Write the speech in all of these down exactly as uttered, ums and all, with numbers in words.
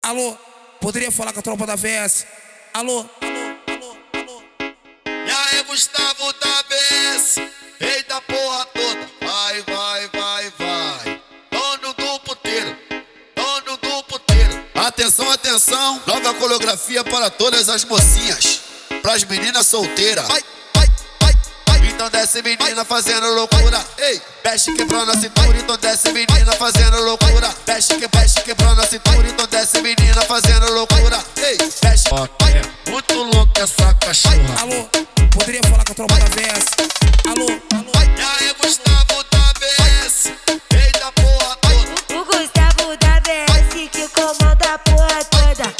Alô, poderia falar com a tropa da V S? Alô, alô, alô, alô. E aí, Gustavo da V S? Eita porra toda. Vai, vai, vai, vai. Dono do puteiro, dono do puteiro. Atenção, atenção. Nova coreografia para todas as mocinhas, pras meninas solteiras. Vai, vai, vai, vai. Então desce menina fazendo loucura. Ei, mexe quebrando a cintura. Então desce menina fazendo loucura. Mexe que mexe quebrando a cintura. Então desce menina fazendo loucura. Ei, mexe. É muito louco essa cachorra. Alô, poderia falar com a tropa da V S? Alô, alô. E aí, Gustavo da V S? Eita porra toda. O Gustavo da V S que comanda a porra toda.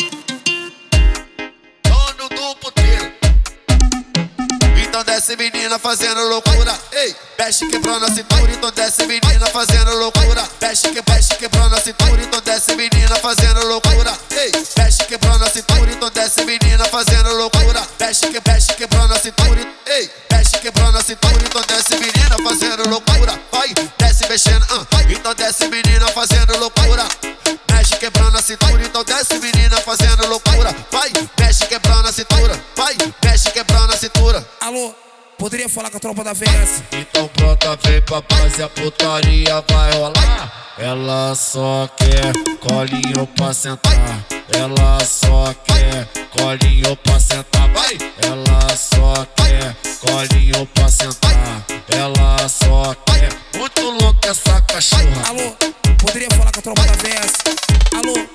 Dono do puteiro. Então desce menina fazendo loucura. Ei, mexe quebrando a cintura. Então desce menina fazendo loucura. Mexe que mexe quebrando a cintura. Então desce menina fazendo loucura. Ei, mexe quebrando a cintura. Então desce menina fazendo loucura. Mexe que mexe quebrando a cintura. Ei, mexe quebrando a cintura. Então desce menina fazendo loucura. Vai, desce mexendo. Uh. Então desce menina fazendo loucura. Mexe quebrando a cintura. Então desce menina fazendo loucura. Vai, mexe quebrando a cintura. Vai, mexe quebrando a cintura. Alô, poderia falar com a tropa da V S? Então pronta, vem papai, se a putaria vai rolar. Ela só quer colinho pra sentar. Ela só quer colinho pra sentar. Vai! Ela só quer colinho pra sentar. Ela só quer. Muito louca essa cachorra. Alô, poderia falar com a tropa da V S? Alô.